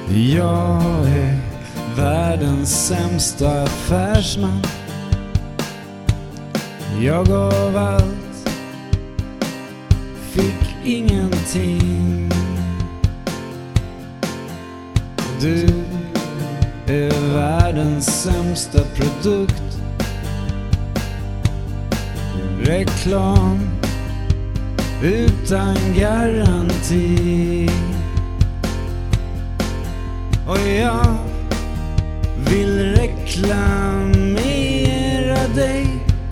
Jag är världens sämsta affärsman. Jag gav allt, fick ingenting. Du är världens sämsta produkt. Reklam utan garanti. Och jag vill reklamera dig.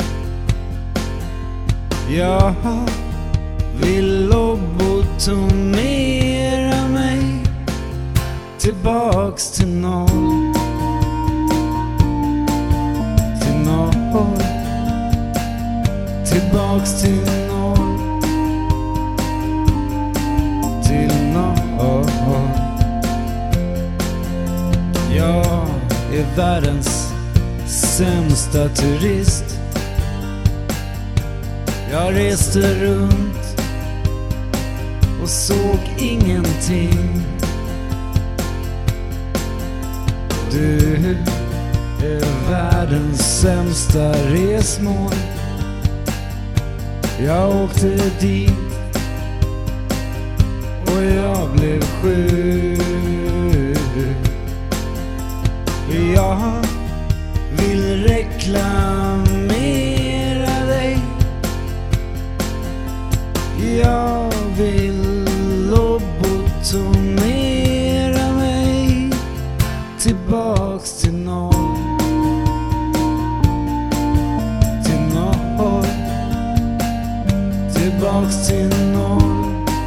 Jag vill lobotomera mig tillbaks till noll. Till noll. Tillbaks till noll. Till noll. Jag är världens sämsta turist. Jag reste runt och såg ingenting. Du är världens sämsta resmål. Jag åkte dit och jag blev sjuk. Jag vill reklamera dig. Jag vill lobotomera mig tillbaks till noll. Till noll. Tillbaks till noll.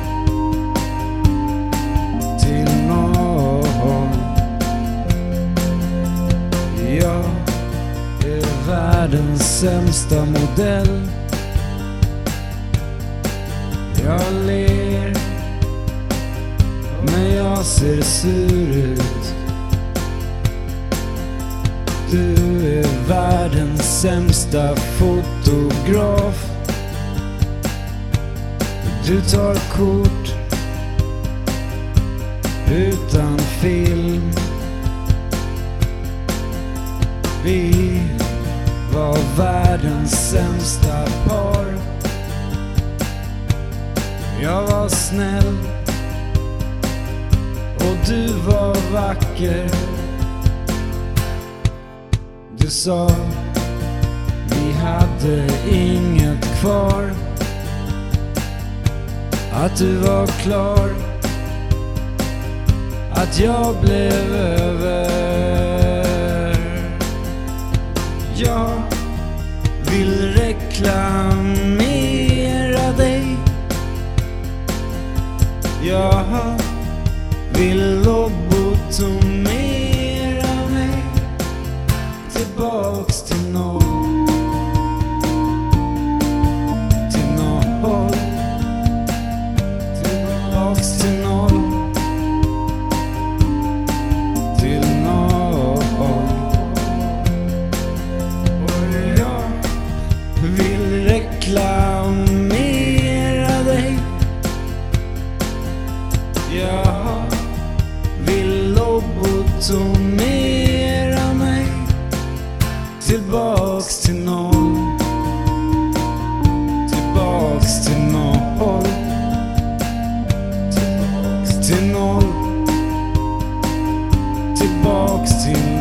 Till noll. Jag är världens sämsta modell. Jag ler, men jag ser sur ut. Du är världens sämsta fotograf. Du tar kort utan film. Vi var världens sämsta par. Jag var snäll och du var vacker. Du sa vi hade inget kvar. Att du var klar. Att jag blev över. Jag vill reklamera dig. Jag vill lobotomera mig tillbaks till noll. Till noll. Tillbaks till noll. Till noll. Och jag vill reklamera dig. Jag vill lobotomera mig tillbaks till noll. Tillbaks till noll. Tillbaks till noll. Tillbaks till noll.